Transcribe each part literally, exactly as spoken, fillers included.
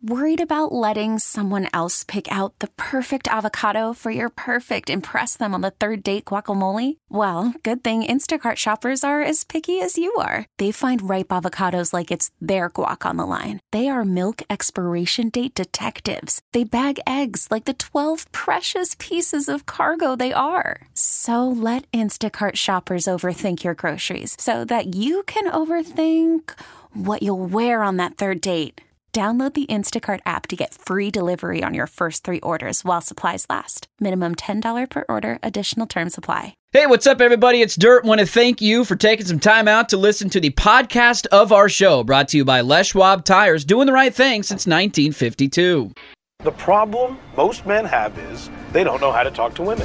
Worried about letting someone else pick out the perfect avocado for your perfect impress them on the third date guacamole? Well, good thing Instacart shoppers are as picky as you are. They find ripe avocados like it's their guac on the line. They are milk expiration date detectives. They bag eggs like the twelve precious pieces of cargo they are. So let Instacart shoppers overthink your groceries so that you can overthink what you'll wear on that third date. Download the Instacart app to get free delivery on your first three orders while supplies last. Minimum ten dollars per order. Additional terms apply. Hey, what's up, everybody? It's Dirt. Want to thank you for taking some time out to listen to the podcast of our show, brought to you by Les Schwab Tires, doing the right thing since nineteen fifty-two. The problem most men have is they don't know how to talk to women.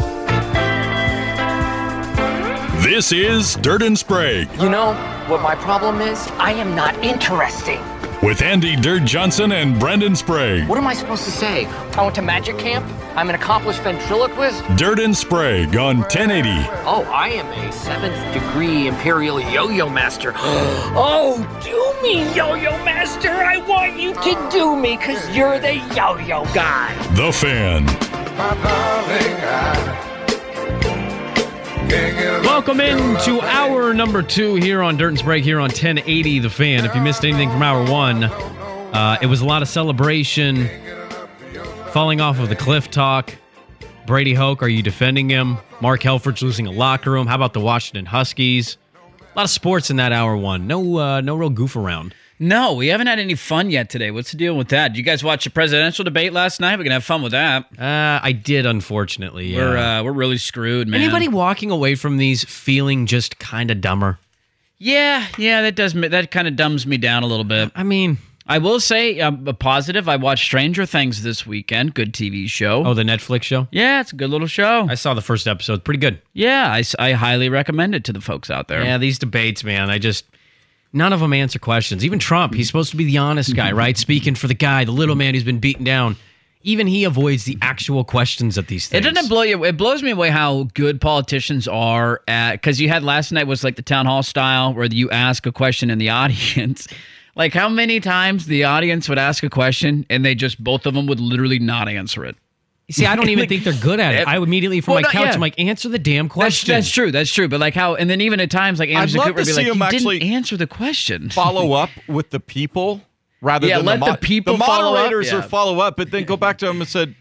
This is Dirt and Sprague. You know what my problem is? I am not interesting. With Andy Dirt Johnson and Brendan Sprague. What am I supposed to say? I went to magic camp? I'm an accomplished ventriloquist? Dirt and Sprague on ten eighty. Oh, I am a seventh degree imperial yo-yo master. Oh, do me, yo-yo master. I want you to do me because you're the yo-yo guy. The Fan. My darling, I... Welcome into hour number two here on Dirt and Sprague here on ten eighty The Fan. If you missed anything from hour one, uh, it was a lot of celebration, falling off of the cliff talk. Brady Hoke, are you defending him? Mark Helfrich's losing a locker room. How about the Washington Huskies? A lot of sports in that hour one. No, uh, no real goof around. No, we haven't had any fun yet today. What's the deal with that? Did you guys watch the presidential debate last night? We're going to have fun with that. Uh, I did, unfortunately. Yeah. We're uh, we're really screwed, man. Anybody walking away from these feeling just kind of dumber? Yeah, yeah, that does that kind of dumbs me down a little bit. I mean, I will say um, a positive. I watched Stranger Things this weekend. Good T V show. Oh, the Netflix show? Yeah, it's a good little show. I saw the first episode. Pretty good. Yeah, I, I highly recommend it to the folks out there. Yeah, these debates, man, I just... None of them answer questions. Even Trump, he's supposed to be the honest guy, right? Speaking for the guy, the little man who's been beaten down. Even he avoids the actual questions at these things. It doesn't blow you. It blows me away how good politicians are at, because you had last night was like the town hall style where you ask a question in the audience. Like how many times the audience would ask a question and they just, both of them would literally not answer it. See, I don't even think they're good at it. I immediately from well, my no, couch, yeah. I'm like, answer the damn question. That's, that's true. That's true. But like how, and then even at times, like Anderson Cooper would be like, you didn't answer the question. Follow up with the people rather yeah, than let the, mo- the people the follow moderators up. Yeah. are follow up, but then go back to them and said,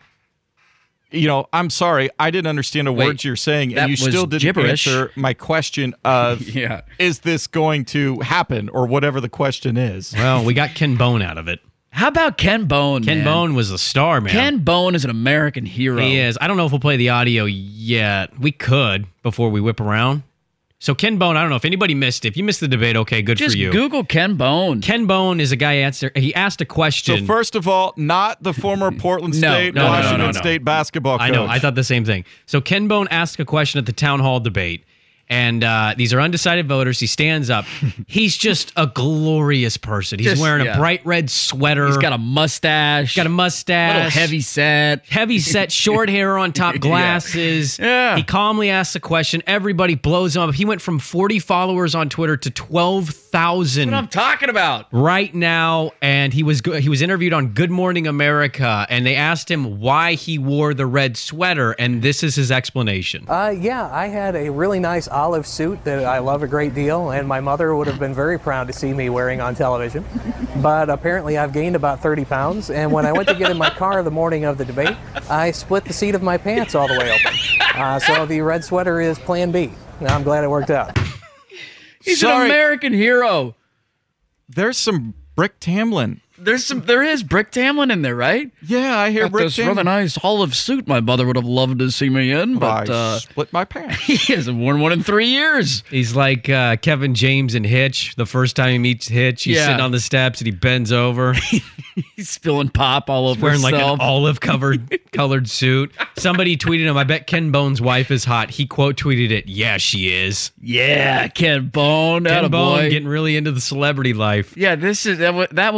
you know, I'm sorry, I didn't understand a Wait, word you're saying, and you was still didn't gibberish. answer my question of, yeah. is this going to happen, or whatever the question is. Well, we got Ken Bone out of it. How about Ken Bone, Ken man? Bone was a star, man. Ken Bone is an American hero. He is. I don't know if we'll play the audio yet. We could before we whip around. So Ken Bone, I don't know if anybody missed it. If you missed the debate, okay, good Just for you. Google Ken Bone. Ken Bone is a guy answer. He asked a question. So first of all, not the former Portland No, State, no, no, no, Washington no, no. State basketball coach. I know. I thought the same thing. So Ken Bone asked a question at the town hall debate. And uh, these are undecided voters. He stands up. He's just a glorious person. He's Just, wearing yeah. a bright red sweater. He's got a mustache. got a mustache. little heavy set. Heavy set, short hair on top, glasses. Yeah. He calmly asks a question. Everybody blows him up. He went from forty followers on Twitter to twelve thousand. That's what I'm talking about. Right now, and he was go- he was interviewed on Good Morning America, and they asked him why he wore the red sweater, and this is his explanation. Uh, yeah, I had a really nice olive suit that I love a great deal, and my mother would have been very proud to see me wearing on television. But apparently I've gained about thirty pounds, and when I went to get in my car the morning of the debate, I split the seat of my pants all the way open. Uh, so the red sweater is plan B. I'm glad it worked out. He's Sorry. an American hero. There's some Brick Tamlin. There's some. There is Brick Tamlin in there, right? Yeah, I hear Got Brick this Tamlin. rather nice olive suit. My mother would have loved to see me in, but I uh, split my pants. he hasn't worn one in three years. He's like uh, Kevin James in Hitch. The first time he meets Hitch, he's Yeah. sitting on the steps and he bends over. He's spilling pop all over wearing like himself. an olive covered colored suit. Somebody tweeted him, I bet Ken Bone's wife is hot. He quote tweeted it, yeah, she is. Yeah, Ken Bone. Ken Attaboy. Bone getting really into the celebrity life. Yeah, this is that was, that was the only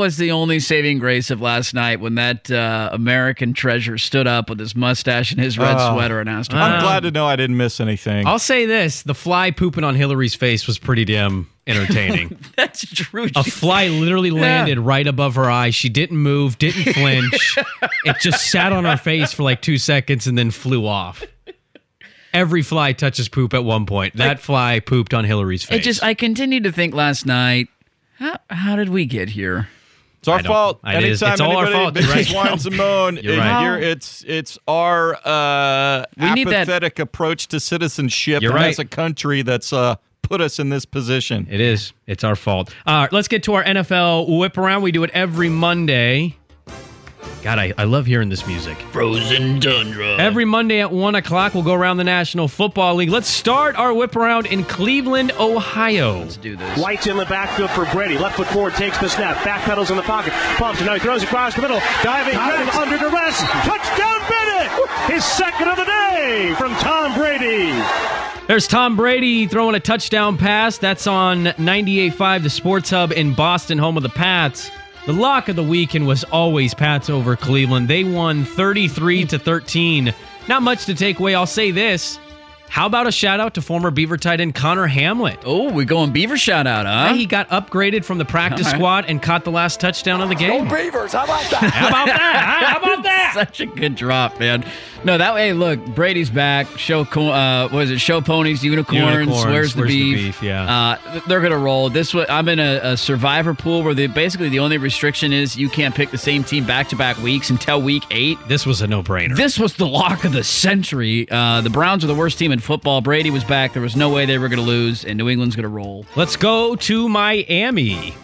only saving grace of last night when that uh, American treasure stood up with his mustache and his red Oh. sweater and asked him. I'm glad to know I didn't miss anything. I'll say this: the fly pooping on Hillary's face was pretty damn entertaining. That's true. A fly literally landed right above her eye. She didn't move, didn't flinch. It just sat on her face for like two seconds and then flew off. Every fly touches poop at one point. That fly pooped on Hillary's face. It just, I continued to think last night, how, how did we get here? It's our I don't- fault. it is. Anytime It's all our anybody fault. You're bitches, right. whines, and moan, You're it- right. you're- it's it's our uh, We need that- apathetic approach to citizenship You're right. as a country that's uh, put us in this position. It is. It's our fault. All right, let's get to our N F L whip around. We do it every Monday. God, I, I love hearing this music. Frozen tundra. Every Monday at one o'clock, we'll go around the National Football League. Let's start our whip around in Cleveland, Ohio. Let's do this. White's in the backfield for Brady. Left foot forward, takes the snap. Back pedals in the pocket. Pumps, and now he throws across the middle. Diving, diving under duress. Touchdown Bennett! His second of the day from Tom Brady. There's Tom Brady throwing a touchdown pass. That's on ninety-eight point five, the Sports Hub in Boston, home of the Pats. The lock of the weekend was always Pats over Cleveland. They won thirty-three to thirteen. Not much to take away. I'll say this. How about a shout out to former Beaver tight end Connor Hamlet? Oh, we're going Beaver shout out, huh? He got upgraded from the practice All right. squad and caught the last touchdown of the game. Beavers, how about that? How about that? How about that? Such a good drop, man. No, that way, look, Brady's back. Show, co- uh, what is it? Show ponies, unicorns. Unicorns, Where's the where's the beef? beef, yeah. Uh, they're gonna roll. This was, I'm in a, a survivor pool where they basically the only restriction is you can't pick the same team back to back weeks until week eight. This was a no brainer. This was the lock of the century. Uh, the Browns are the worst team in football. Brady was back. There was no way they were going to lose, and New England's going to roll. Let's go to Miami.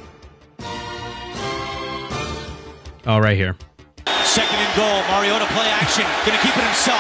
Oh, right here. Second and goal. Mariota play action. Going to keep it himself.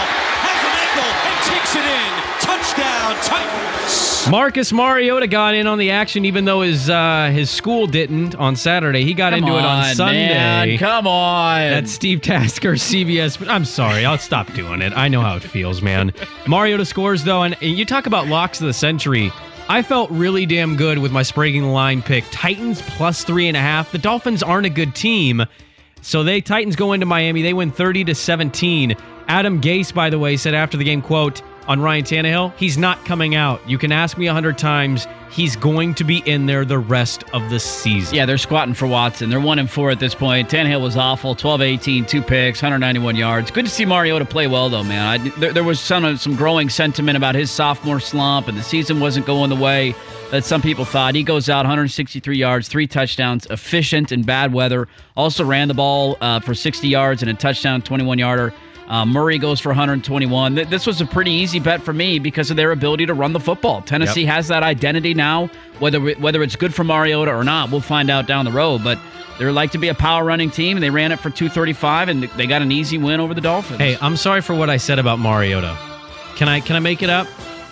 Has an angle and takes it in. Touchdown, Titans. Marcus Mariota got in on the action, even though his uh, his school didn't on Saturday. He got Come into it on on, Sunday. man. Come on. That's Steve Tasker, C B S. But I'm sorry. I'll stop doing it. I know how it feels, man. Mariota scores, though, and, and you talk about locks of the century. I felt really damn good with my Spragging the Line pick. Titans plus three and a half. The Dolphins aren't a good team. So they Titans go into Miami. They win thirty to seventeen. Adam Gase, by the way, said after the game, quote, on Ryan Tannehill, he's not coming out. You can ask me a hundred times. He's going to be in there the rest of the season. Yeah, they're squatting for Watson. They're one and four at this point. Tannehill was awful. twelve eighteen, two picks, one hundred ninety-one yards. Good to see Mariota play well, though, man. I, there, there was some some growing sentiment about his sophomore slump, and the season wasn't going the way that some people thought. He goes out one hundred sixty-three yards, three touchdowns, efficient in bad weather. Also ran the ball uh, for sixty yards and a touchdown, twenty-one yarder. Uh, Murray goes for one hundred twenty-one. This was a pretty easy bet for me because of their ability to run the football. Tennessee Yep. has that identity now. Whether whether it's good for Mariota or not, we'll find out down the road. But they like to be a power running team, and they ran it for two thirty-five, and they got an easy win over the Dolphins. Hey, I'm sorry for what I said about Mariota. Can I can I make it up?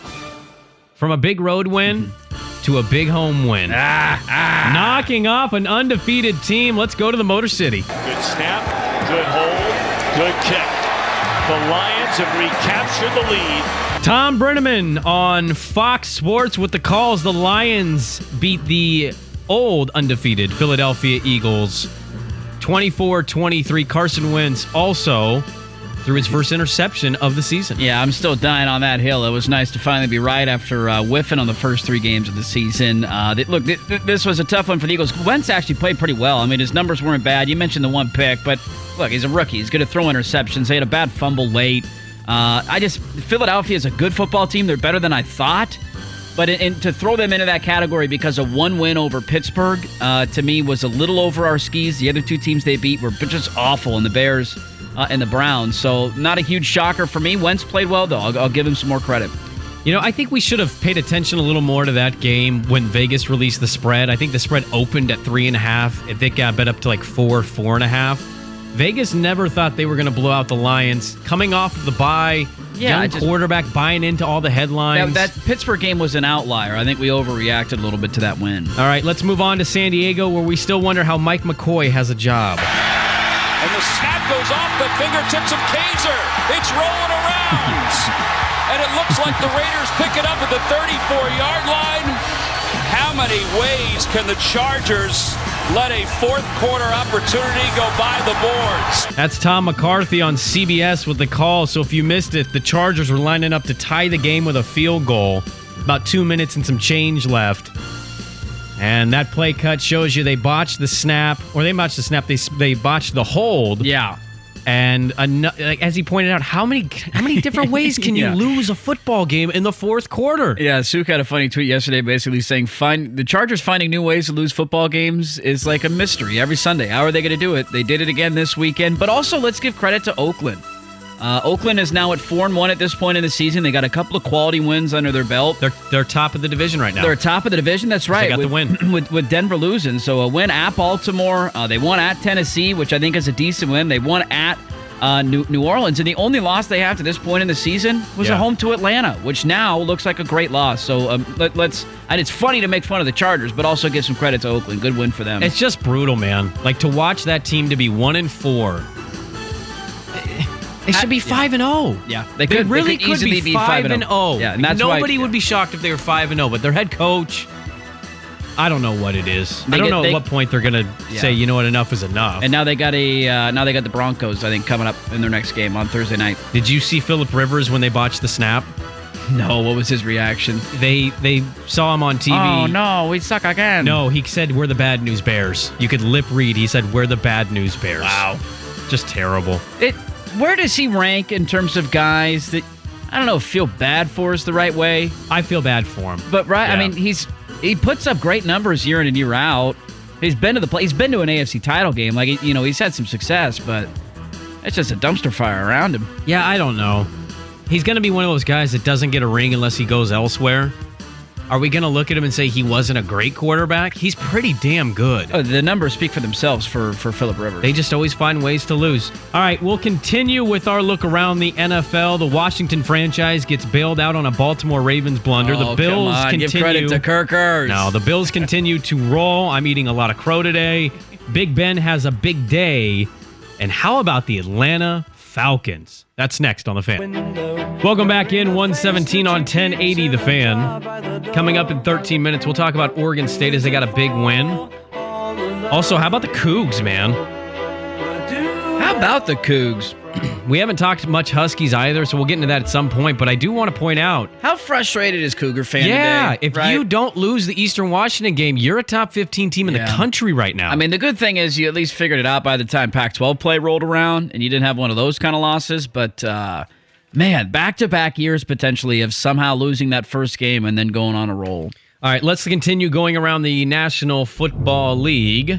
From a big road win to a big home win. Ah, ah. Knocking off an undefeated team. Let's go to the Motor City. Good snap, good hold, good kick. The Lions have recaptured the lead. Tom Brenneman on Fox Sports with the calls. The Lions beat the old undefeated Philadelphia Eagles twenty-four twenty-three. Carson Wentz also threw his first interception of the season. Yeah, I'm still dying on that hill. It was nice to finally be right after uh, whiffing on the first three games of the season. Uh, they, look, th- th- this was a tough one for the Eagles. Wentz actually played pretty well. I mean, his numbers weren't bad. You mentioned the one pick, but look, he's a rookie. He's going to throw interceptions. They had a bad fumble late. Uh, I just, Philadelphia is a good football team. They're better than I thought. But in, in, to throw them into that category because of one win over Pittsburgh, uh, to me, was a little over our skis. The other two teams they beat were just awful, and the Bears uh, and the Browns. So not a huge shocker for me. Wentz played well, though. I'll, I'll give him some more credit. You know, I think we should have paid attention a little more to that game when Vegas released the spread. I think the spread opened at three and a half. It got bet up to like four, four and a half. Vegas never thought they were going to blow out the Lions. Coming off of the bye, Yeah, I young just- quarterback buying into all the headlines. That, that Pittsburgh game was an outlier. I think we overreacted a little bit to that win. All right, let's move on to San Diego, where we still wonder how Mike McCoy has a job. And the snap goes off the fingertips of Kaiser. It's rolling around. And it looks like the Raiders pick it up at the thirty-four-yard line. How many ways can the Chargers let a fourth quarter opportunity go by the boards. That's Tom McCarthy on C B S with the call. So if you missed it, the Chargers were lining up to tie the game with a field goal. About two minutes and some change left. And that play cut shows you they botched the snap, or they botched the snap, they they botched the hold. Yeah. And an- as he pointed out, how many how many different ways can you Yeah. lose a football game in the fourth quarter? Yeah, Suk had a funny tweet yesterday basically saying find the Chargers finding new ways to lose football games is like a mystery every Sunday. How are they going to do it? They did it again this weekend. But also, let's give credit to Oakland. Uh, Oakland is now at four and one at this point in the season. They got a couple of quality wins under their belt. They're they're top of the division right now. They're top of the division. That's right. They got with, the win with, with Denver losing. So a win at Baltimore. Uh, they won at Tennessee, which I think is a decent win. They won at uh, New, New Orleans, and the only loss they have to this point in the season was Yeah. a home to Atlanta, which now looks like a great loss. So um, let, let's. And it's funny to make fun of the Chargers, but also give some credit to Oakland. Good win for them. It's just brutal, man. Like to watch that team to be one and four. They should be five and zero. Yeah, they, they could really they could could easily be be five and zero. Yeah, and that's why- nobody would be shocked if they were five and zero. But their head coach, I don't know what it is. They I don't get- know they- at what point they're gonna Yeah. say, you know what, enough is enough. And now they got a uh, now they got the Broncos, I think, coming up in their next game on Thursday night. Did you see Phillip Rivers when they botched the snap? No, what was his reaction? They they saw him on T V. Oh no, we suck again. No, he said we're the bad news bears. You could lip read. He said we're the bad news bears. Wow, just terrible. It. Where does he rank in terms of guys that I don't know feel bad for is the right way? I feel bad for him, but right. I Yeah. mean, he's he puts up great numbers year in and year out. He's been to the play. He's been to an A F C title game. Like you know, he's had some success, but it's just a dumpster fire around him. Yeah, I don't know. He's going to be one of those guys that doesn't get a ring unless he goes elsewhere. Are we going to look at him and say he wasn't a great quarterback? He's pretty damn good. Oh, the numbers speak for themselves for, for Phillip Rivers. They just always find ways to lose. All right, we'll continue with our look around the N F L. The Washington franchise gets bailed out on a Baltimore Ravens blunder. Oh, the Bills come on. continue. Give credit to Kirkers. No, the Bills continue to roll. I'm eating a lot of crow today. Big Ben has a big day. And how about the Atlanta Falcons? That's next on The Fan. Welcome back in, one seventeen on ten eighty The Fan. Coming up in thirteen minutes, we'll talk about Oregon State as they got a big win. Also, how about the Cougs, man? How about the Cougs? We haven't talked much Huskies either, so we'll get into that at some point. But I do want to point out, how frustrated is Cougar fan yeah, today? if right? you don't lose the Eastern Washington game, you're a top fifteen team in Yeah. the country right now. I mean, the good thing is you at least figured it out by the time Pac twelve play rolled around, and you didn't have one of those kind of losses. But uh, man, back-to-back years potentially of somehow losing that first game and then going on a roll. All right, let's continue going around the National Football League.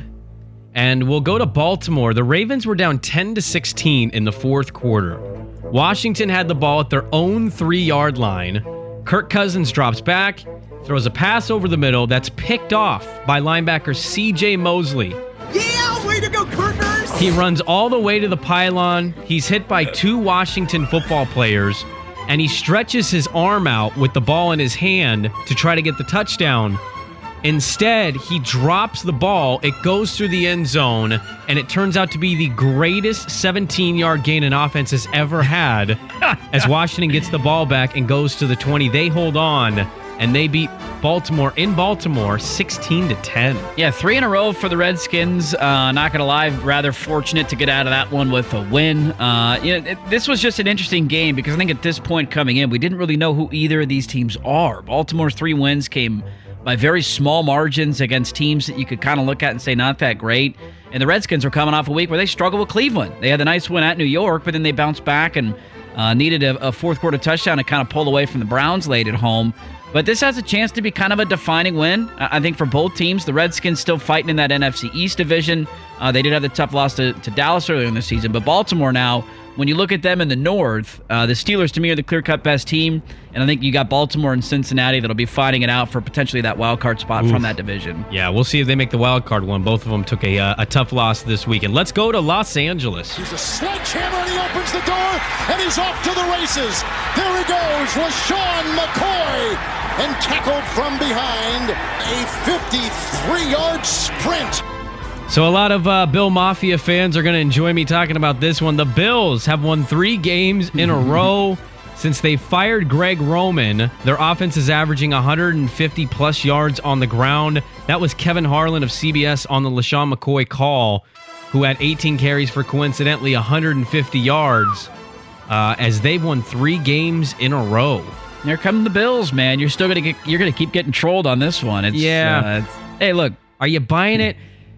And we'll go to Baltimore. The Ravens were down ten to sixteen in the fourth quarter. Washington had the ball at their own three-yard line. Kirk Cousins drops back, throws a pass over the middle that's picked off by linebacker C J Mosley. Yeah, way to go, Kirkers! He runs all the way to the pylon. He's hit by two Washington football players, and he stretches his arm out with the ball in his hand to try to get the touchdown. Instead, he drops the ball, it goes through the end zone, and it turns out to be the greatest seventeen-yard gain an offense has ever had as Washington gets the ball back and goes to the twenty. They hold on, and they beat Baltimore in Baltimore sixteen to ten. Yeah, three in a row for the Redskins. Uh, not going to lie, rather fortunate to get out of that one with a win. Uh, you know, it, this was just an interesting game because I think at this point coming in, we didn't really know who either of these teams are. Baltimore's three wins came by very small margins against teams that you could kind of look at and say not that great. And the Redskins are coming off a week where they struggled with Cleveland. They had a nice win at New York, but then they bounced back and uh, needed a, a fourth quarter touchdown to kind of pull away from the Browns late at home. But this has a chance to be kind of a defining win, I think, for both teams. The Redskins still fighting in that N F C East division. Uh, they did have the tough loss to, to Dallas earlier in the season. But Baltimore now, when you look at them in the North, uh, the Steelers, to me, are the clear-cut best team. And I think you got Baltimore and Cincinnati that'll be fighting it out for potentially that wild card spot Oof. from that division. Yeah, we'll see if they make the wild card one. Both of them took a, uh, a tough loss this weekend. Let's go to Los Angeles. He's a sledgehammer and he opens the door and he's off to the races. There he goes, LaShawn McCoy, and tackled from behind, a fifty-three-yard sprint. So a lot of uh, Bill Mafia fans are going to enjoy me talking about this one. The Bills have won three games in a row Since they fired Greg Roman, their offense is averaging one hundred fifty plus yards on the ground. That was Kevin Harlan of C B S on the LaShawn McCoy call, who had eighteen carries for coincidentally one hundred fifty yards, uh, as they've won three games in a row. Here come the Bills, man. You're still gonna get. You're gonna keep getting trolled on this one. It's, yeah. Uh, it's, hey, look. Are you buying it?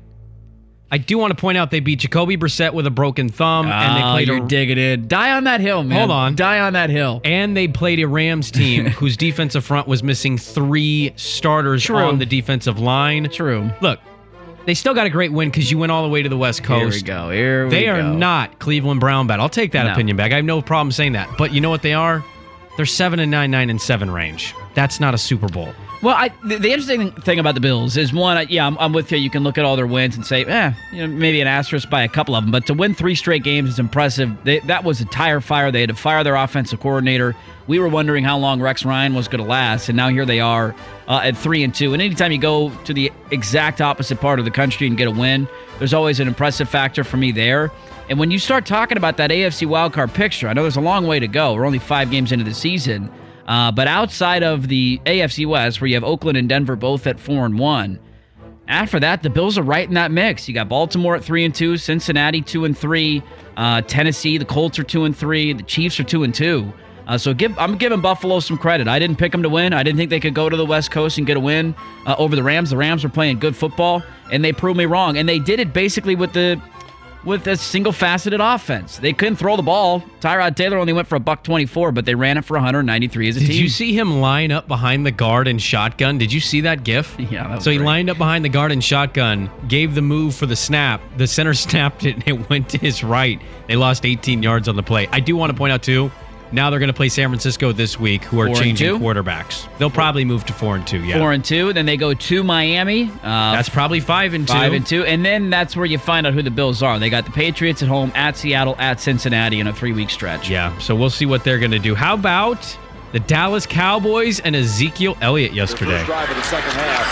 I do want to point out they beat Jacoby Brissett with a broken thumb, Oh, and they played. You're a, digging in. Die on that hill, man. Hold on. Die on that hill. And they played a Rams team whose defensive front was missing three starters True. on the defensive line. True. Look, they still got a great win because you went all the way to the West Coast. Here we go. Here we they go. are not Cleveland Brown bad. I'll take that No. opinion back. I have no problem saying that. But you know what they are? They're seven and nine, nine and seven range. That's not a Super Bowl. Well, I, the, the interesting thing about the Bills is, one, I, yeah, I'm, I'm with you. You can look at all their wins and say, eh, you know, maybe an asterisk by a couple of them. But to win three straight games is impressive. They, that was a tire fire. They had to fire their offensive coordinator. We were wondering how long Rex Ryan was going to last, and now here they are uh, at three and two. And anytime you go to the exact opposite part of the country and get a win, there's always an impressive factor for me there. And when you start talking about that A F C wildcard picture, I know there's a long way to go. We're only five games into the season. Uh, but outside of the A F C West, where you have Oakland and Denver both at four and one, after that, the Bills are right in that mix. You got Baltimore at three and two, Cincinnati two and three, uh, Tennessee, the Colts are two and three, the Chiefs are two and two. Uh, so give, I'm giving Buffalo some credit. I didn't pick them to win. I didn't think they could go to the West Coast and get a win uh, over the Rams. The Rams were playing good football, and they proved me wrong. And they did it basically with the with a single-faceted offense. They couldn't throw the ball. Tyrod Taylor only went for a buck twenty-four, but they ran it for one hundred ninety-three as a Did team. you see him line up behind the guard and shotgun? Did you see that gif? Yeah, that was So he great. lined up behind the guard and shotgun, gave the move for the snap. The center snapped it, and it went to his right. They lost eighteen yards on the play. I do want to point out, too, now they're going to play San Francisco this week, who are Four and changing two? quarterbacks. They'll probably move to four and two, yeah. Four and two. Then they go to Miami. Uh, That's probably five and two. Five and two. And then that's where you find out who the Bills are. They got the Patriots at home, at Seattle, at Cincinnati in a three-week stretch. Yeah, so we'll see what they're going to do. How about the Dallas Cowboys and Ezekiel Elliott yesterday? First drive of the second half.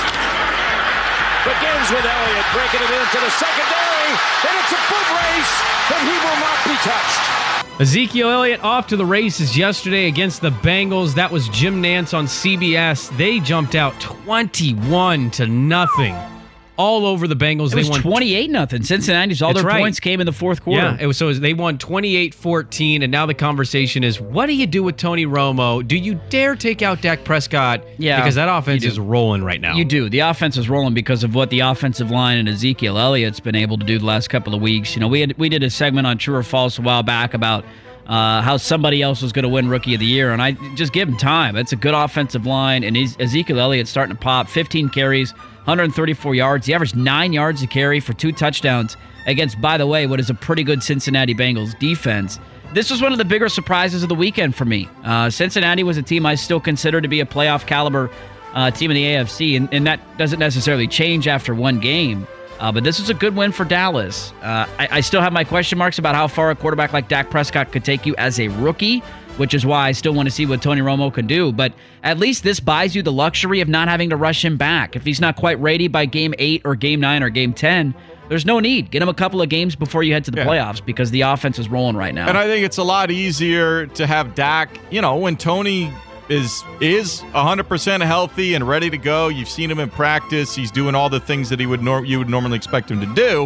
Begins with Elliott breaking it into the secondary, and it's a foot race, but he will not be touched. Ezekiel Elliott off to the races yesterday against the Bengals. That was Jim Nantz on C B S. They jumped out twenty-one to nothing all over the Bengals. It they was won twenty-eight nothing. Cincinnati's all That's their right. points came in the fourth quarter. Yeah, it was, so they won twenty-eight fourteen, and now the conversation is, what do you do with Tony Romo? Do you dare take out Dak Prescott? Yeah, because that offense you do. is rolling right now. You do. The offense is rolling because of what the offensive line and Ezekiel Elliott's been able to do the last couple of weeks. You know, we had, we did a segment on True or False a while back about uh, how somebody else was going to win Rookie of the Year, and I just give him time. It's a good offensive line, and Ez- Ezekiel Elliott's starting to pop. fifteen carries, one hundred thirty-four yards. He averaged nine yards a carry for two touchdowns against, by the way, what is a pretty good Cincinnati Bengals defense. This was one of the bigger surprises of the weekend for me. Uh, Cincinnati was a team I still consider to be a playoff caliber uh, team in the A F C, and, and that doesn't necessarily change after one game. Uh, but this is a good win for Dallas. Uh, I, I still have my question marks about how far a quarterback like Dak Prescott could take you as a rookie, which is why I still want to see what Tony Romo can do. But at least this buys you the luxury of not having to rush him back. If he's not quite ready by game eight or game nine or game ten, there's no need. Get him a couple of games before you head to the Yeah. playoffs because the offense is rolling right now. And I think it's a lot easier to have Dak, you know, when Tony is is one hundred percent healthy and ready to go. You've seen him in practice. He's doing all the things that he would nor- you would normally expect him to do.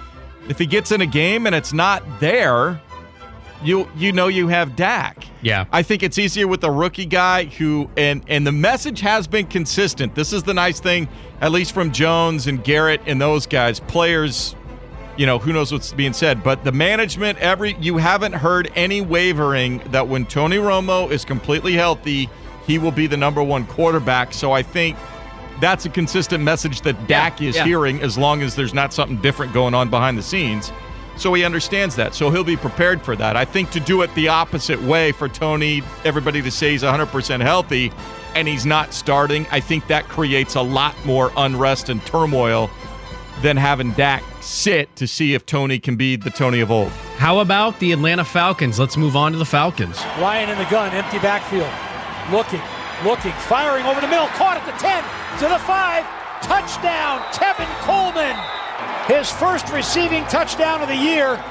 If he gets in a game and it's not there, you you know you have Dak. Yeah. I think it's easier with a rookie guy who and and the message has been consistent. This is the nice thing, at least from Jones and Garrett and those guys, players. You know, who knows what's being said, but the management, every you haven't heard any wavering that when Tony Romo is completely healthy, he will be the number one quarterback. So I think that's a consistent message that Dak Yeah, is yeah. hearing as long as there's not something different going on behind the scenes. So he understands that. So he'll be prepared for that. I think to do it the opposite way for Tony, everybody to say he's one hundred percent healthy and he's not starting, I think that creates a lot more unrest and turmoil than having Dak sit to see if Tony can be the Tony of old. How about the Atlanta Falcons? Let's move on to the Falcons. Ryan in the gun, empty backfield. Looking, looking, firing over the middle. Caught at the ten, to the five. Touchdown, Tevin Coleman. His first receiving touchdown of the year.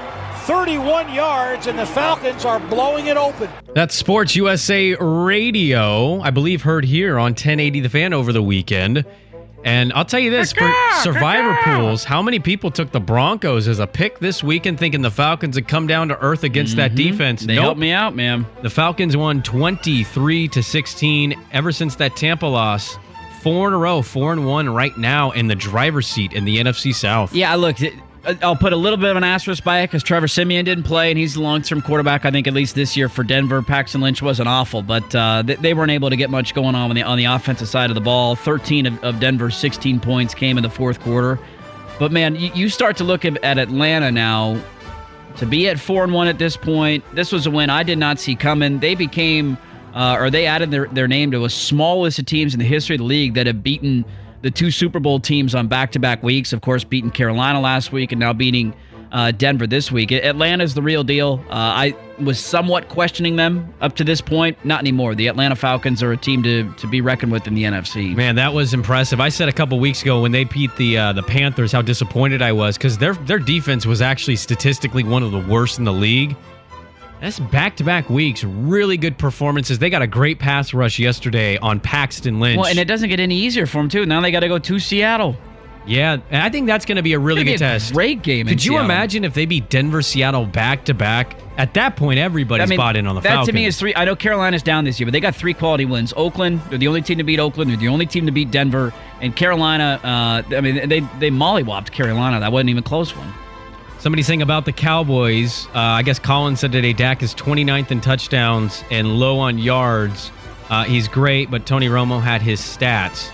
thirty-one yards, and the Falcons are blowing it open. That's Sports U S A Radio, I believe heard here on ten eighty The Fan over the weekend. And I'll tell you this, for survivor pools, how many people took the Broncos as a pick this weekend thinking the Falcons would come down to earth against that defense? They Nope. helped me out, man. The Falcons won twenty-three to sixteen ever since that Tampa loss. Four in a row, four and one right now in the driver's seat in the N F C South. Yeah, look, I'll put a little bit of an asterisk by it because Trevor Siemian didn't play, and he's the long-term quarterback, I think, at least this year for Denver. Paxton Lynch wasn't awful, but uh, they weren't able to get much going on on the, on the offensive side of the ball. thirteen of, of Denver's sixteen points came in the fourth quarter. But, man, you, you start to look at, at Atlanta now. To be at four and one at this point, this was a win I did not see coming. They became, uh, or they added their, their name to a small list of teams in the history of the league that have beaten the two Super Bowl teams on back-to-back weeks. Of course, beating Carolina last week and now beating uh, Denver this week. Atlanta's the real deal. Uh, I was somewhat questioning them up to this point. Not anymore. The Atlanta Falcons are a team to to be reckoned with in the N F C. Man, that was impressive. I said a couple weeks ago when they beat the uh, the Panthers how disappointed I was because their their defense was actually statistically one of the worst in the league. That's back-to-back weeks, really good performances. They got a great pass rush yesterday on Paxton Lynch. Well, and it doesn't get any easier for them, too. Now they got to go to Seattle. Yeah, and I think that's going to be a really good be a test. Great game. Could in you Seattle. imagine if they beat Denver, Seattle back-to-back? At that point, everybody's I mean, bought in on the that Falcons. That to me is three. I know Carolina's down this year, but they got three quality wins. Oakland, they're the only team to beat Oakland. They're the only team to beat Denver. And Carolina, uh, I mean, they, they mollywopped Carolina. That wasn't even a close one. Somebody saying about the Cowboys, uh, I guess Colin said today Dak is twenty-ninth in touchdowns and low on yards. Uh, he's great, but Tony Romo had his stats.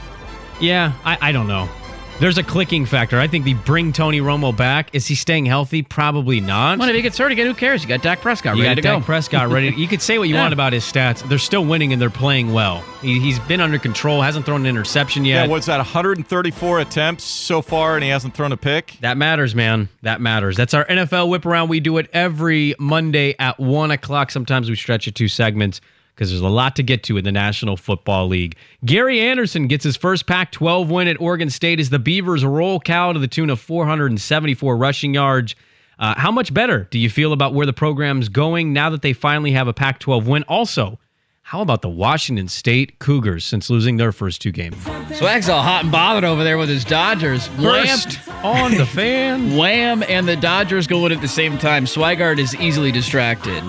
Yeah, I, I don't know. There's a clicking factor. I think they bring Tony Romo back. Is he staying healthy? Probably not. Well, if he gets hurt again, who cares? You got Dak Prescott you ready got to Dak go. Prescott ready. You could say what you Yeah. want about his stats. They're still winning and they're playing well. He, he's been under control. Hasn't thrown an interception yet. Yeah, what's that? one hundred thirty-four attempts so far, and he hasn't thrown a pick. That matters, man. That matters. That's our N F L whip around. We do it every Monday at one o'clock. Sometimes we stretch it two segments because there's a lot to get to in the National Football League. Gary Anderson gets his first Pac twelve win at Oregon State as the Beavers roll Cal to the tune of four hundred seventy-four rushing yards. Uh, how much better do you feel about where the program's going now that they finally have a Pac twelve win? Also, how about the Washington State Cougars since losing their first two games? Swag's all hot and bothered over there with his Dodgers. First on the fan. Wham and the Dodgers going at the same time. Swigart is easily distracted.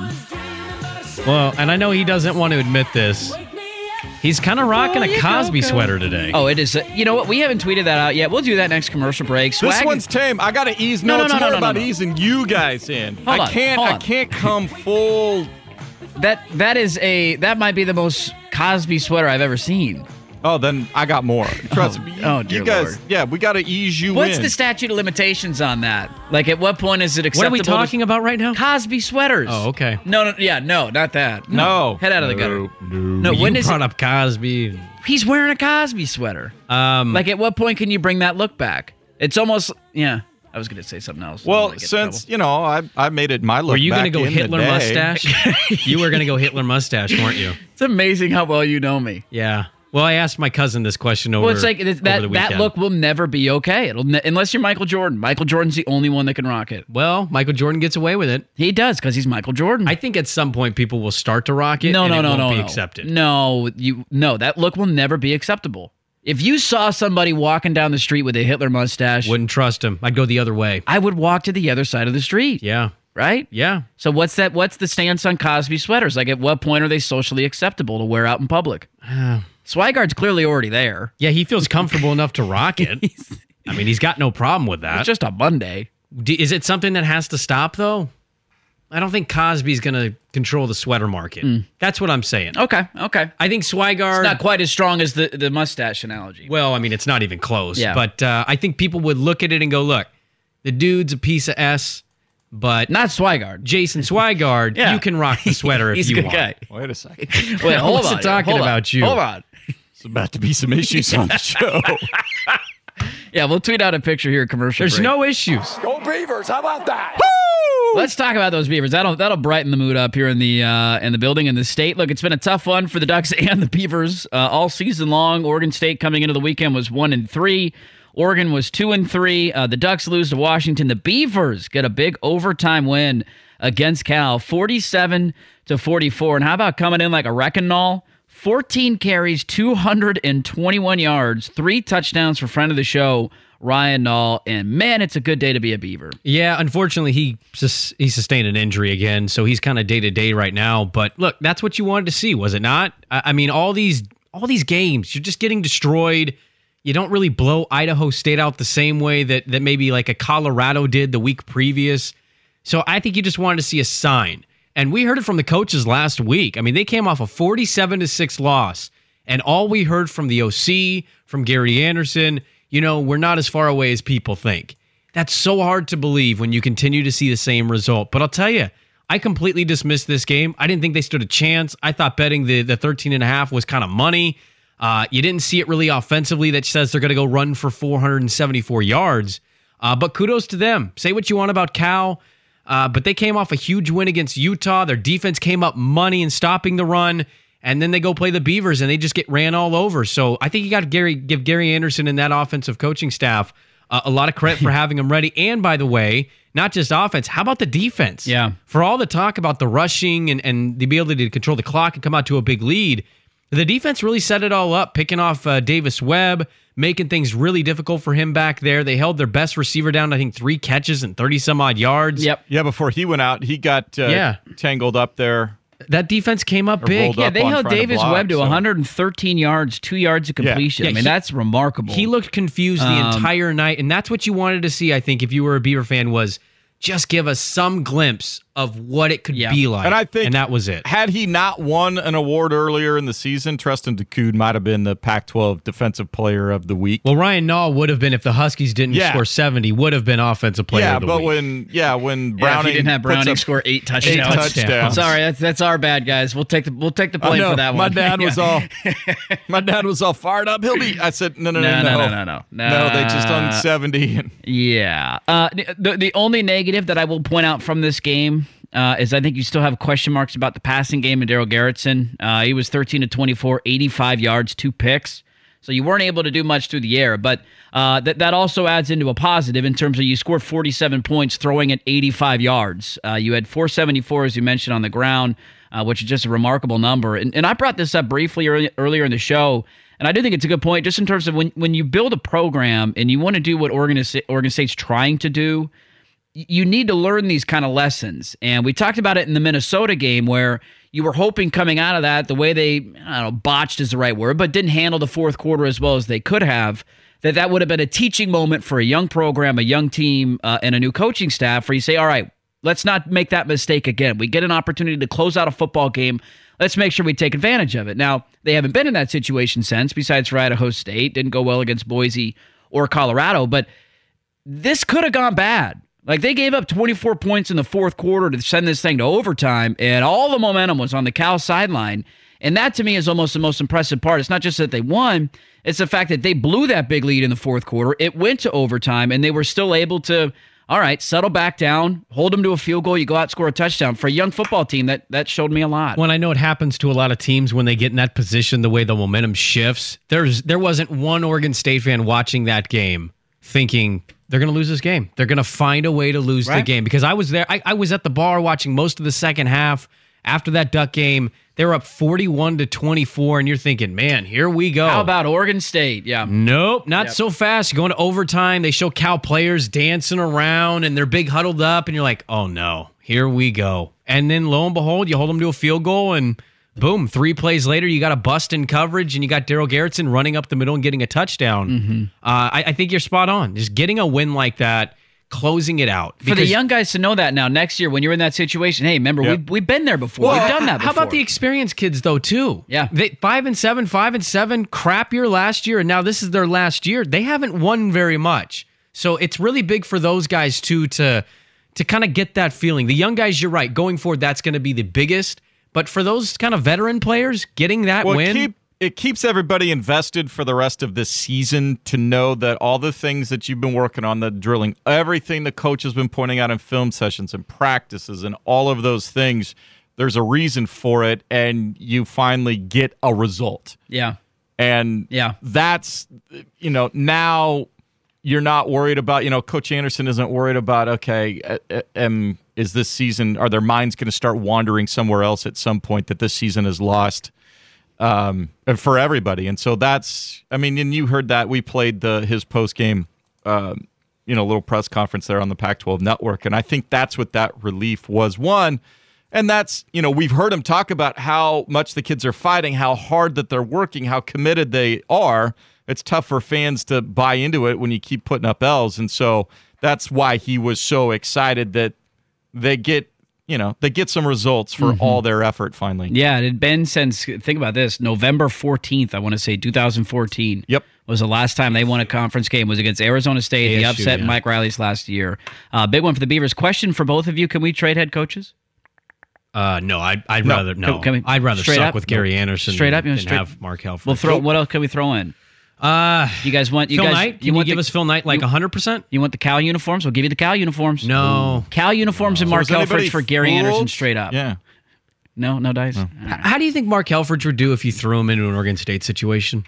Well, and I know he doesn't want to admit this. He's kind of rocking Oh, a Cosby go, go. sweater today. Oh, it is. Uh, you know what? We haven't tweeted that out yet. We'll do that next commercial break. Swag this one's tame. I got to ease. No, No, no, it's no, more no, no, about no. easing you guys in. Hold I on, can't. hold I on. can't come full. That that is a that might be the most Cosby sweater I've ever seen. Oh, then I got more. Trust oh, me. Oh, you dear guys. Lord. Yeah, we got to ease you What's in. the statute of limitations on that? Like, at what point is it acceptable? What are we talking to... about right now? Cosby sweaters. Oh, okay. No, no, yeah, no, not that. No, head out of the no, gutter. No, no. You When is brought it... up Cosby. He's wearing a Cosby sweater. Um, like, at what point can you bring that look back? It's almost, yeah. I was going to say something else. Well, since, you know, I I made it my look. Were you going to go Hitler mustache? You were going to go Hitler mustache, weren't you? It's amazing how well you know me. Yeah. Well, I asked my cousin this question over. Well, it's like it's, over that the weekend. that look will never be okay. It'll ne- unless you're Michael Jordan. Michael Jordan's the only one that can rock it. Well, Michael Jordan gets away with it. He does because he's Michael Jordan. I think at some point people will start to rock it. No, and no, it no, won't no, be no. accepted. No, you no. That look will never be acceptable. If you saw somebody walking down the street with a Hitler mustache, Wouldn't trust him. I'd go the other way. I would walk to the other side of the street. Yeah. Right? Yeah. So what's that? What's the stance on Cosby sweaters? Like, at what point are they socially acceptable to wear out in public? Swigart's clearly already there. Yeah, he feels comfortable enough to rock it. I mean, he's got no problem with that. It's just a Monday. D- Is it something that has to stop, though? I don't think Cosby's going to control the sweater market. Mm. That's what I'm saying. Okay, okay. I think Swigart... It's not quite as strong as the, the mustache analogy. Well, I mean, it's not even close. Yeah. But uh, I think people would look at it and go, look, the dude's a piece of S, but... Not Swigart. Jason Swigart, Yeah. you can rock the sweater if He's you a good want. guy. Wait a second. Wait, I hold wasn't on. talking Hold on. about you. Hold on. There's about to be some issues on the show. Yeah, we'll tweet out a picture here, commercial There's break. no issues. Go Beavers! How about that? Let's talk about those Beavers. That'll that'll brighten the mood up here in the uh, in the building in the state. Look, it's been a tough one for the Ducks and the Beavers uh, all season long. Oregon State coming into the weekend was one and three. Oregon was two and three. Uh, the Ducks lose to Washington. The Beavers get a big overtime win against Cal, forty-seven to forty-four. And how about coming in like a wrecking ball? fourteen carries, two hundred twenty-one yards, three touchdowns for friend of the show, Ryan Nall. And man, it's a good day to be a Beaver. Yeah, unfortunately, he sus- he sustained an injury again, so he's kind of day to day right now. But look, that's what you wanted to see, was it not? I, I mean, all these all these games, you're just getting destroyed. You don't really blow Idaho State out the same way that that maybe like a Colorado did the week previous. So I think you just wanted to see a sign. And we heard it from the coaches last week. I mean, they came off a forty-seven to six loss, and all we heard from the O C, from Gary Anderson, you know, we're not as far away as people think. That's so hard to believe when you continue to see the same result. But I'll tell you, I completely dismissed this game. I didn't think they stood a chance. I thought betting the, the thirteen and a half was kind of money. Uh, you didn't see it really offensively that says they're going to go run for four hundred seventy-four yards. Uh, but kudos to them. Say what you want about Cal. Uh, but they came off a huge win against Utah. Their defense came up money in stopping the run, and then they go play the Beavers, and they just get ran all over. So I think you got to Gary, give Gary Anderson and that offensive coaching staff uh, a lot of credit for having them ready. And by the way, not just offense, how about the defense? Yeah. For all the talk about the rushing and, and the ability to control the clock and come out to a big lead, the defense really set it all up, picking off uh, Davis Webb, making things really difficult for him back there. They held their best receiver down, I think, three catches and thirty-some-odd yards. Yep. Yeah, before he went out, he got uh, yeah. tangled up there. That defense came up big. Yeah, they held Davis block, Webb to so. one hundred thirteen yards, two yards of completion. Yeah. I Yeah, mean, he, that's remarkable. He looked confused the Um, entire night, and that's what you wanted to see, I think, if you were a Beaver fan, was just give us some glimpse of what it could Yeah. be like. And I think and that was it. Had he not won an award earlier in the season, Tristan Decoud might have been the Pac twelve Defensive Player of the Week. Well, Ryan Nall would have been, if the Huskies didn't Yeah. score seventy, would have been Offensive Player yeah, of the but Week. when yeah, when Yeah, Browning if he didn't have puts Browning up score eight touchdowns. eight touchdowns. Sorry, that's that's our bad, guys. We'll take the we'll take the I blame know. for that My one. dad was Yeah. all my dad was all fired up. He'll be I said, no, no, no, No, no. no, no, no, no. No, they just Uh, hung seventy and Yeah. Uh, the the only negative that I will point out from this game uh, is I think you still have question marks about the passing game of Daryl Garrettson. Uh, he was thirteen to twenty-four, eighty-five yards, two picks. So you weren't able to do much through the air. But uh, that, that also adds into a positive in terms of you scored forty-seven points throwing at eighty-five yards. Uh, you had four seventy-four, as you mentioned, on the ground, uh, which is just a remarkable number. And, and I brought this up briefly early, earlier in the show. And I do think it's a good point just in terms of when, when you build a program and you want to do what Oregon, Oregon State's trying to do, you need to learn these kind of lessons. And we talked about it in the Minnesota game where you were hoping coming out of that, the way they, I don't know, botched is the right word, but didn't handle the fourth quarter as well as they could have, that that would have been a teaching moment for a young program, a young team, uh, and a new coaching staff where you say, all right, let's not make that mistake again. We get an opportunity to close out a football game. Let's make sure we take advantage of it. Now, they haven't been in that situation since, besides for Idaho State. Didn't go well against Boise or Colorado, but this could have gone bad. Like, they gave up twenty-four points in the fourth quarter to send this thing to overtime, and all the momentum was on the Cal sideline. And that, to me, is almost the most impressive part. It's not just that they won, it's the fact that they blew that big lead in the fourth quarter. It went to overtime, and they were still able to, all right, settle back down, hold them to a field goal, you go out, score a touchdown. For a young football team, that, that showed me a lot. Well, I know it happens to a lot of teams when they get in that position, the way the momentum shifts. There's There wasn't one Oregon State fan watching that game thinking they're going to lose this game. They're going to find a way to lose Right. the game. Because I was there. I, I was at the bar watching most of the second half. After that Duck game, they were up forty-one to twenty-four, and you're thinking, man, here we go. How about Oregon State? Yeah. Nope, not Yep. so fast. Going to overtime, they show Cal players dancing around, and they're big huddled up, and you're like, oh no, here we go. And then lo and behold, you hold them to a field goal, and boom, three plays later, you got a bust in coverage, and you got Daryl Garrettson running up the middle and getting a touchdown. Mm-hmm. Uh, I, I think you're spot on. Just getting a win like that, closing it out. For the young guys to know that now, next year when you're in that situation, hey, remember, Yep. we've, we've been there before. Well, we've done that before. How about the experienced kids, though, too? Yeah. They, five and seven, five and seven, crap year last year, and now this is their last year. They haven't won very much. So it's really big for those guys, too, to, to kind of get that feeling. The young guys, you're right, going forward, that's going to be the biggest. But for those kind of veteran players, getting that well, win... Keep, it keeps everybody invested for the rest of this season to know that all the things that you've been working on, the drilling, everything the coach has been pointing out in film sessions and practices and all of those things, there's a reason for it, and you finally get a result. Yeah. And Yeah. that's, you know, now you're not worried about, you know, Coach Anderson isn't worried about, okay, um, is this season, are their minds going to start wandering somewhere else at some point that this season is lost um, for everybody? And so that's, I mean, and you heard that. We played the his post-game, um, you know, little press conference there on the Pac twelve Network, and I think that's what that relief was. One, and that's, you know, we've heard him talk about how much the kids are fighting, how hard that they're working, how committed they are. It's tough for fans to buy into it when you keep putting up L's. And so that's why he was so excited that they get, you know, they get some results for mm-hmm. all their effort finally. Yeah, it had been since, think about this, November fourteenth, I want to say two thousand fourteen. Yep. Was the last time they won a conference game, was against Arizona State, A S U, the upset yeah. Mike Riley's last year. Uh, big one for the Beavers. Question for both of you, can we trade head coaches? Uh, no, I'd, I'd no. rather, no. Can, can we, I'd rather suck up? with Gary Anderson straight up, you know, than straight, have Mark Helfrich. We'll throw, what else can we throw in? Uh, you guys want you Phil guys? Knight? Can you, you, want give the, us Phil Knight like one hundred percent? You want the Cal uniforms? We'll give you the Cal uniforms. No. Cal uniforms no. and Mark so Helfrich for Gary fooled? Anderson straight up. Yeah. No, no dice. No. Right. How do you think Mark Helfrich would do if you threw him into an Oregon State situation?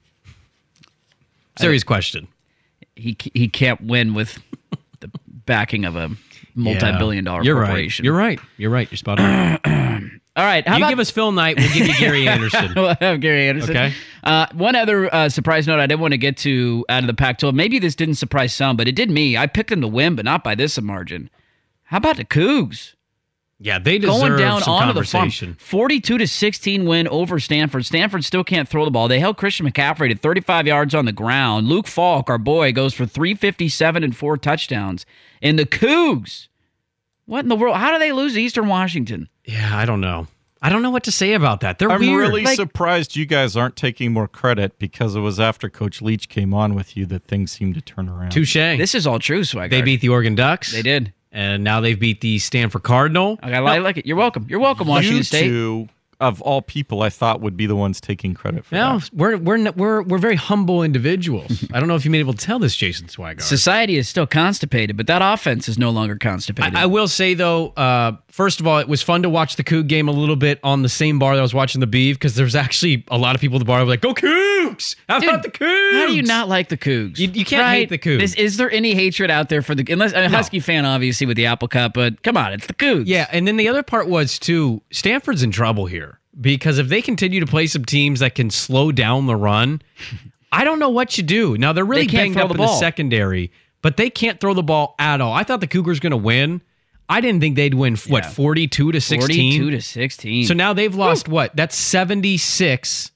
Serious question. He he can't win with the backing of a multi-billion dollar You're corporation. Right. You're right. You're right. You're spot on. All right. How you about, give us Phil Knight, we'll give you Gary Anderson. We'll have Gary Anderson. Okay. Uh, one other uh, surprise note I didn't want to get to out of the Pac twelve. Maybe this didn't surprise some, but it did me. I picked them to win, but not by this margin. How about the Cougs? Yeah, they deserve going down some onto the farm. conversation. forty-two to sixteen win over Stanford. Stanford still can't throw the ball. They held Christian McCaffrey to thirty-five yards on the ground. Luke Falk, our boy, goes for three fifty-seven and four touchdowns. And the Cougs, what in the world? How do they lose to Eastern Washington? Yeah, I don't know. I don't know what to say about that. They're I'm weird. really like, surprised you guys aren't taking more credit because it was after Coach Leach came on with you that things seemed to turn around. Touche. This is all true, Swagger. They beat the Oregon Ducks. They did. And now they've beat the Stanford Cardinal. Okay, I like it. You're welcome. You're welcome, Washington you State. Two, of all people, I thought would be the ones taking credit for no, that. we're we're we're we're very humble individuals. I don't know if you've been able to tell this, Jason Swigard. Society is still constipated, but that offense is no longer constipated. I, I will say though, uh, first of all, it was fun to watch the Coug game a little bit on the same bar that I was watching the Beeve because there's actually a lot of people at the bar who were like, "Go Cougs! How Dude, about the Cougs?" How do you not like the Cougs? You, you can't right? hate the Cougs. Is, is there any hatred out there for the unless a no. Husky fan, obviously with the Apple Cup, but come on, it's the Cougs. Yeah, and then the other part was too, Stanford's in trouble here. Because if they continue to play some teams that can slow down the run, I don't know what you do. Now, they're really they banged up the in ball. the secondary, but they can't throw the ball at all. I thought the Cougars going to win. I didn't think they'd win, what, yeah. forty-two to sixteen? forty-two to sixteen. So now they've lost, Woo. what? That's seventy-six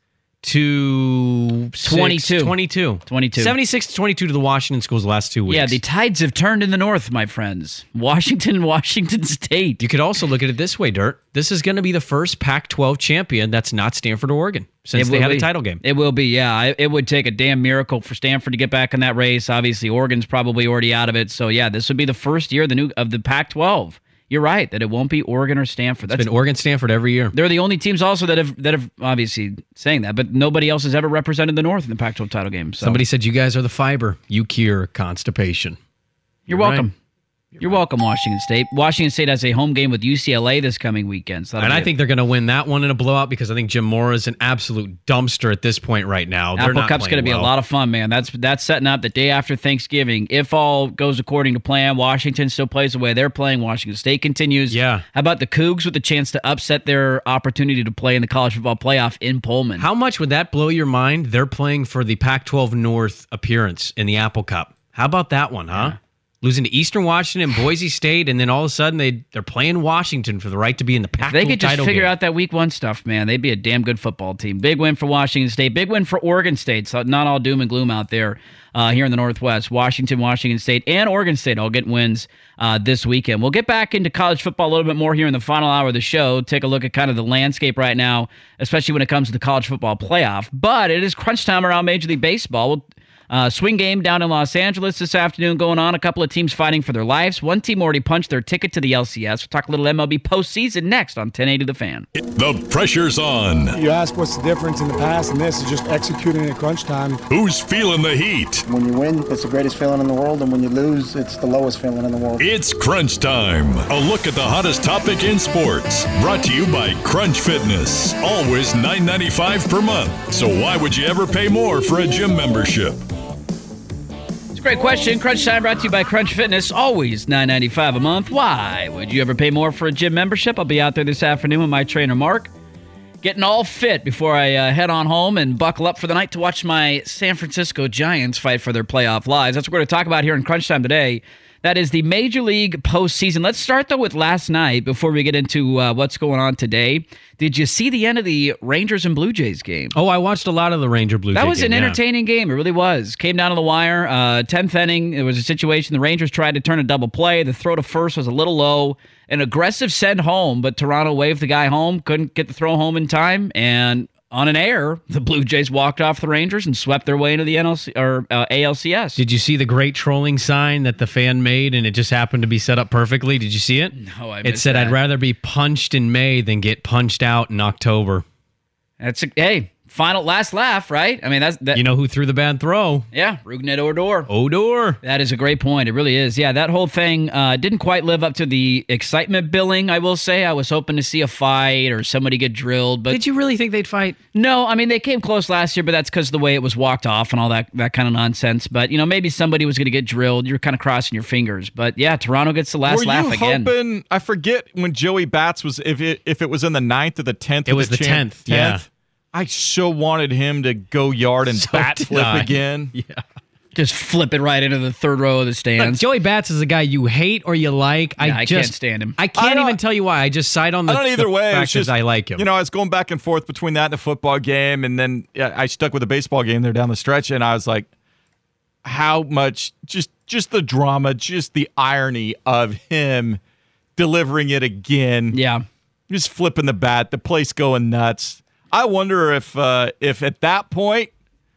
to twenty-two. twenty-two. twenty-two. seventy-six to twenty-two to the Washington schools the last two weeks. Yeah, the tides have turned in the north, my friends. Washington, Washington State. You could also look at it this way, Dirt. This is going to be the first Pac twelve champion that's not Stanford or Oregon since they had be. a title game. It will be, yeah. It would take a damn miracle for Stanford to get back in that race. Obviously, Oregon's probably already out of it. So, yeah, this would be the first year of the new of the Pac twelve. You're right that it won't be Oregon or Stanford. That's it's been Oregon, Stanford every year. They're the only teams also that have that have obviously saying that, but nobody else has ever represented the North in the Pac twelve title game. So. Somebody said you guys are the fiber. You cure constipation. You're, You're welcome. Right. You're, You're right. welcome, Washington State. Washington State has a home game with U C L A this coming weekend. So and I think they're going to win that one in a blowout because I think Jim Mora is an absolute dumpster at this point right now. They're Apple not Cup's going to be well. a lot of fun, man. That's that's setting up the day after Thanksgiving. If all goes according to plan, Washington still plays the way they're playing. Washington State continues. Yeah. How about the Cougs with a chance to upset their opportunity to play in the college football playoff in Pullman? How much would that blow your mind? They're playing for the Pac twelve North appearance in the Apple Cup. How about that one, huh? Yeah. Losing to Eastern Washington and Boise State, and then all of a sudden they, they're playing Washington for the right to be in the Pac twelve title game. They could just figure game. out that week one stuff, man. They'd be a damn good football team. Big win for Washington State. Big win for Oregon State. So not all doom and gloom out there uh, here in the Northwest. Washington, Washington State, and Oregon State all get wins uh, this weekend. We'll get back into college football a little bit more here in the final hour of the show. Take a look at kind of the landscape right now, especially when it comes to the college football playoff. But it is crunch time around Major League Baseball. We'll Uh, swing game down in Los Angeles this afternoon going on. A couple of teams fighting for their lives. One team already punched their ticket to the L C S. We'll talk a little M L B postseason next on ten eighty The Fan. The pressure's on. You ask what's the difference in the past and this is just executing at crunch time. Who's feeling the heat? When you win, it's the greatest feeling in the world, and when you lose, it's the lowest feeling in the world. It's crunch time. A look at the hottest topic in sports. Brought to you by Crunch Fitness. Always nine ninety-five per month. So why would you ever pay more for a gym membership? Great question. Crunch Time brought to you by Crunch Fitness. Always nine ninety-five a month. Why would you ever pay more for a gym membership? I'll be out there this afternoon with my trainer, Mark, getting all fit before I uh, head on home and buckle up for the night to watch my San Francisco Giants fight for their playoff lives. That's what we're going to talk about here in Crunch Time today. That is the Major League postseason. Let's start, though, with last night before we get into uh, what's going on today. Did you see the end of the Rangers and Blue Jays game? Oh, I watched a lot of the Ranger Blue Jays That was game, an yeah. entertaining game. It really was. Came down to the wire. Uh, tenth inning, it was a situation. The Rangers tried to turn a double play. The throw to first was a little low. An aggressive send home, but Toronto waved the guy home. Couldn't get the throw home in time. And on an air, the Blue Jays walked off the Rangers and swept their way into the N L C or uh, A L C S. Did you see the great trolling sign that the fan made, and it just happened to be set up perfectly? Did you see it? No, I It missed said, that. "I'd rather be punched in May than get punched out in October." That's a, hey, final last laugh, right? I mean, that's that. You know who threw the bad throw? Yeah, Rougned Odor. Odor. That is a great point. It really is. Yeah, that whole thing uh, didn't quite live up to the excitement billing, I will say. I was hoping to see a fight or somebody get drilled. But Did you really think they'd fight? No, I mean, they came close last year, but that's because of the way it was walked off and all that, that kind of nonsense. But, you know, maybe somebody was going to get drilled. You're kind of crossing your fingers. But, yeah, Toronto gets the last Were laugh you again. hoping, I forget when Joey Bats was, if it, if it was in the ninth or the tenth. It was the tenth, yeah. I so wanted him to go yard and So bat did flip I. again. Yeah. Just flip it right into the third row of the Look, stands. Joey Bats is a guy you hate or you like. I Yeah, I just can't stand him. I I can't don't- even tell you why. I just side on the, I don't either the way. It was fact just that I like him. You know, I was going back and forth between that and the football game, and then yeah, I stuck with the baseball game there down the stretch, and I was like, how much just just the drama, just the irony of him delivering it again. Yeah. Just flipping the bat, the place going nuts. I wonder if uh, if at that point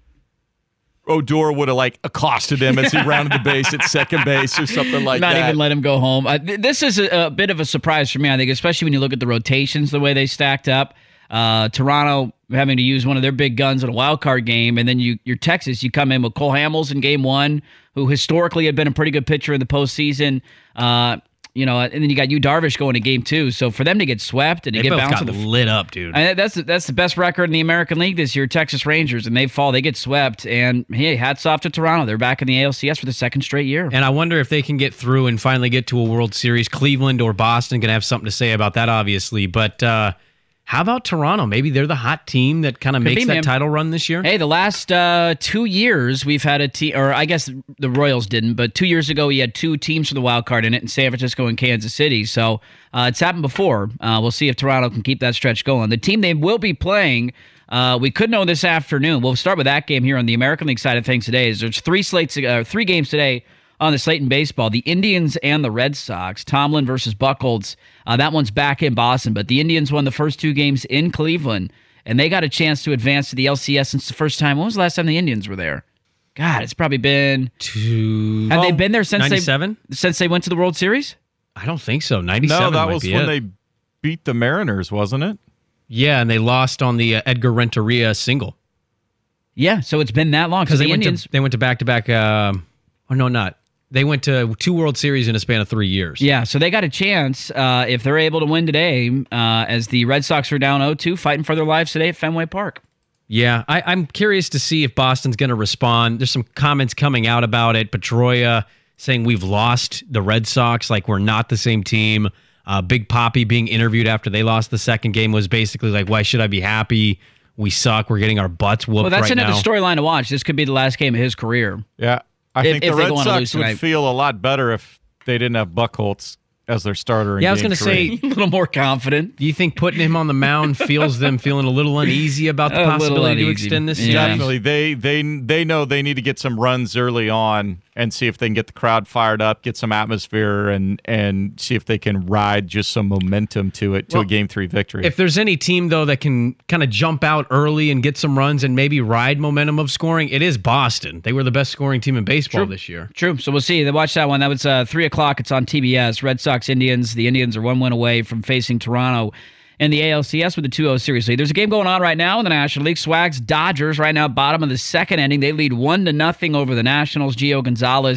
Odor would have like accosted him as he rounded the base at second base or something like Not that. even let him go home. Uh, th- this is a, a bit of a surprise for me, I think, especially when you look at the rotations, the way they stacked up. Uh, Toronto having to use one of their big guns in a wild card game, and then you, you're Texas. You come in with Cole Hamels in game one, who historically had been a pretty good pitcher in the postseason. Uh, you know, and then you got Yu Darvish going to game two. So for them to get swept and to They get both bounced got in the lit up, dude. I, that's that's the best record in the American League this year, Texas Rangers, and they fall, they get swept. And hey, hats off to Toronto. They're back in the A L C S for the second straight year. And I wonder if they can get through and finally get to a World Series. Cleveland or Boston can have something to say about that, obviously. But uh, how about Toronto? Maybe they're the hot team that kind of makes be, that man. title run this year. Hey, the last uh, two years we've had a team, or I guess the Royals didn't, but two years ago we had two teams for the wild card in it, in San Francisco and Kansas City. So uh, it's happened before. Uh, we'll see if Toronto can keep that stretch going. The team they will be playing, uh, we could know this afternoon. We'll start with that game here on the American League side of things today. Is there's three slates, uh, three games today on the slate in baseball. The Indians and the Red Sox. Tomlin versus Buchholz. Uh, that one's back in Boston, but the Indians won the first two games in Cleveland, and they got a chance to advance to the L C S since the first time. When was the last time the Indians were there? God, it's probably been Two. Have they been there since ninety-seven? they since they went to the World Series? I don't think so. ninety-seven. No, that might was be when it. they beat the Mariners, wasn't it? Yeah, and they lost on the uh, Edgar Renteria single Yeah, so it's been that long because because they the went Indians. to they went to back to back. Um, oh no, not they went to two World Series in a span of three years. Yeah, so they got a chance uh, if they're able to win today, uh, as the Red Sox are down oh two, fighting for their lives today at Fenway Park. Yeah, I, I'm curious to see if Boston's going to respond. There's some comments coming out about it. Pedroia saying we've lost the Red Sox, like we're not the same team. Uh, Big Poppy being interviewed after they lost the second game was basically like, why should I be happy? We suck. We're getting our butts whooped Well, that's right another now. storyline to watch. This could be the last game of his career. Yeah. I If- think if the they Red go on to lose Sox would tonight. feel a lot better if they didn't have Buchholz as their starter in Yeah, I was game going to say, three. A little more confident. do you think putting him on the mound feels them feeling a little uneasy about the A little possibility to uneasy. extend this Yeah. series? Definitely. They they they know they need to get some runs early on and see if they can get the crowd fired up, get some atmosphere, and and see if they can ride just some momentum to it to Well, a game three victory. If there's any team, though, that can kind of jump out early and get some runs and maybe ride momentum of scoring, it is Boston. They were the best scoring team in baseball True. this year. True. So we'll see. They watch that one. That was uh, three o'clock. It's on T B S. Red Sox, Indians. The Indians are one win away from facing Toronto in the A L C S with a two oh series lead. There's a game going on right now in the National League. Swags, Dodgers right now, bottom of the second inning. They lead one to nothing over the Nationals. Gio Gonzalez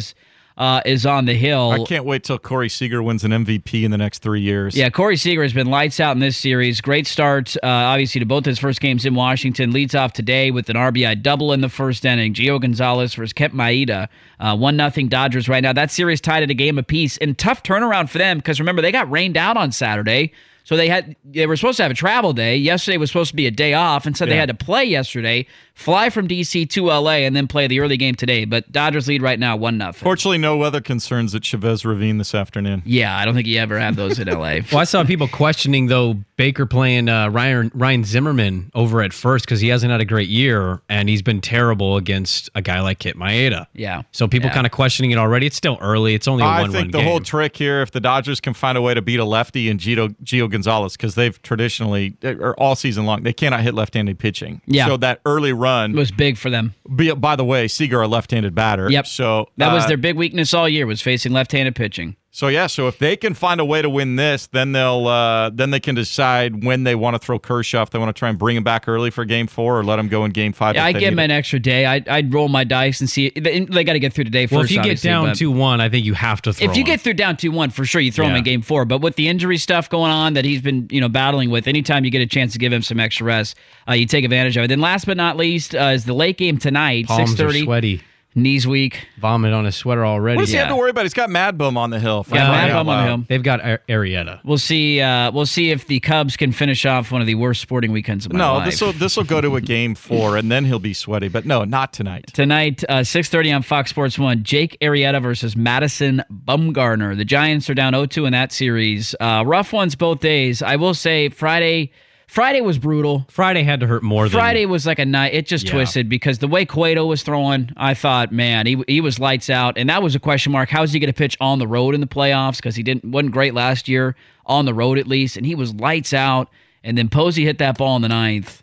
uh, is on the hill. I can't wait till Corey Seager wins an M V P in the next three years. Yeah, Corey Seager has been lights out in this series. Great start, uh, obviously, to both his first games in Washington. Leads off today with an R B I double in the first inning. Gio Gonzalez versus Kent Maeda. Uh, one nothing Dodgers right now. That series tied at a game apiece. And tough turnaround for them because, remember, they got rained out on Saturday. So they had they were supposed to have a travel day. Yesterday was supposed to be a day off, and so they Yeah. had to play yesterday, fly from D C to L A, and then play the early game today. But Dodgers lead right now, one nothing. Fortunately, no weather concerns at Chavez Ravine this afternoon. Yeah, I don't think you ever have those in L A. Well, I saw people questioning, though, Baker playing uh, Ryan, Ryan Zimmerman over at first because he hasn't had a great year, and he's been terrible against a guy like Kent Maeda. Yeah. So people Yeah. kind of questioning it already. It's still early. It's only a I one-run think the game. whole trick here, if the Dodgers can find a way to beat a lefty and Gio, Gio Gonzalez, because they've traditionally, or all season long, they cannot hit left-handed pitching. Yeah. So that early run It was big for them. Be, by the way, Seager, a left-handed batter. Yep. So That was uh, their big weakness all year, was facing left-handed pitching. So yeah, so if they can find a way to win this, then they'll uh, then they can decide when they want to throw Kershaw. If they want to try and bring him back early for Game Four, or let him go in Game Five. Yeah, if I'd they give need them an it. extra day. I'd, I'd roll my dice and see. They, they got to get through today first. Well, if you get obviously, down but- two one, I think you have to throw If you him. get through down two one, for sure, you throw him Yeah. in Game Four. But with the injury stuff going on that he's been, you know, battling with, anytime you get a chance to give him some extra rest, uh, you take advantage of it. Then, last but not least, uh, is the late game tonight, Palms six thirty. are sweaty. Knees weak. Vomit on his sweater already. What does he Yeah. have to worry about? He's got Mad Bum on the hill. for Yeah, crying Mad out Bum on the loud. hill. They've got Ar- Arrieta. We'll see. Uh, we'll see if the Cubs can finish off one of the worst sporting weekends of my No, life. this will this will go to a Game Four, and then he'll be sweaty. But no, not tonight. Tonight, uh, six thirty on Fox Sports one, Jake Arrieta versus Madison Bumgarner. The Giants are down oh two in that series. Uh, rough ones both days. I will say Friday Friday was brutal. Friday had to hurt more than Friday was like a night. It just Yeah. twisted because the way Cueto was throwing, I thought, man, he he was lights out, and that was a question mark. How is he going to pitch on the road in the playoffs? Because he didn't wasn't great last year on the road at least, and he was lights out. And then Posey hit that ball in the ninth.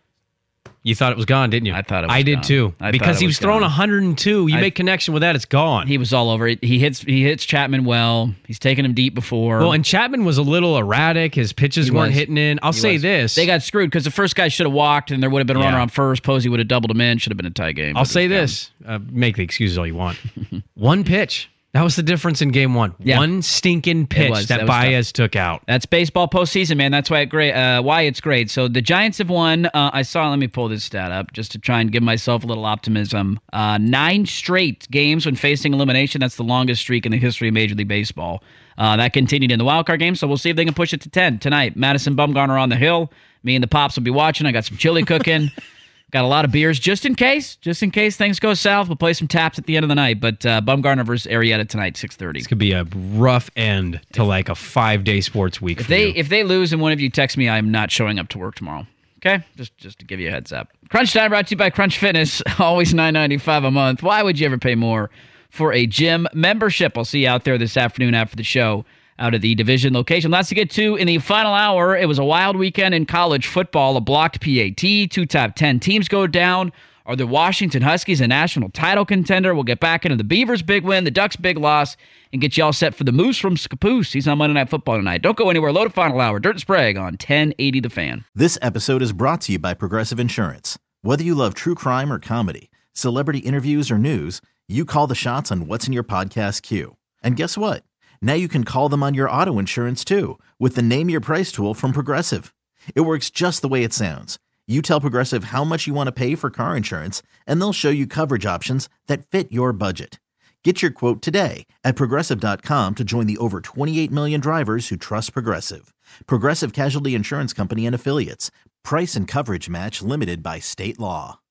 You thought it was gone, didn't you? I thought it was I did gone. too. I thought because it he was was throwing gone. one hundred two. You I- make connection with that, it's gone. He was all over it. He hits he hits Chapman well. He's taken him deep before. Well, and Chapman was a little erratic. His pitches He weren't was. hitting in. I'll He say was. this. They got screwed because the first guy should have walked, and there would have been a runner Yeah. on first. Posey would have doubled him in. Should have been a tie game. I'll but say it was this. Uh, make the excuses all you want. One pitch. That was the difference in game one. Yeah. One stinking pitch was. that, That was Baez took out. That's baseball postseason, man. That's why it great. Uh, why it's great. So the Giants have won. Uh, I saw. Let me pull this stat up just to try and give myself a little optimism. Uh, nine straight games when facing elimination. That's the longest streak in the history of Major League Baseball. Uh, that continued in the wild card game. So we'll see if they can push it to ten tonight. Madison Bumgarner on the hill. Me and the pops will be watching. I got some chili cooking. Got a lot of beers just in case. Just in case things go south. We'll play some taps at the end of the night. But uh, Bumgarner versus Arrieta tonight, six thirty. This could be a rough end to like a five-day sports week If for they you. if they lose and one of you text me, I'm not showing up to work tomorrow. Okay, just just to give you a heads up. Crunch Time brought to you by Crunch Fitness. Always nine ninety-five a month. Why would you ever pay more for a gym membership? I'll see you out there this afternoon after the show out at the division location. Lots to get to in the final hour. It was a wild weekend in college football. A blocked P A T. Two top ten teams go down. Are the Washington Huskies a national title contender? We'll get back into the Beavers' big win, the Ducks' big loss, and get you all set for the Moose from Scappoose. He's on Monday Night Football tonight. Don't go anywhere. Load of final hour. Dirt and Sprague on ten eighty The Fan. This episode is brought to you by Progressive Insurance. Whether you love true crime or comedy, celebrity interviews or news, you call the shots on what's in your podcast queue. And guess what? Now you can call them on your auto insurance too with the Name Your Price tool from Progressive. It works just the way it sounds. You tell Progressive how much you want to pay for car insurance, and they'll show you coverage options that fit your budget. Get your quote today at Progressive dot com to join the over twenty-eight million drivers who trust Progressive. Progressive Casualty Insurance Company and Affiliates. Price and coverage match limited by state law.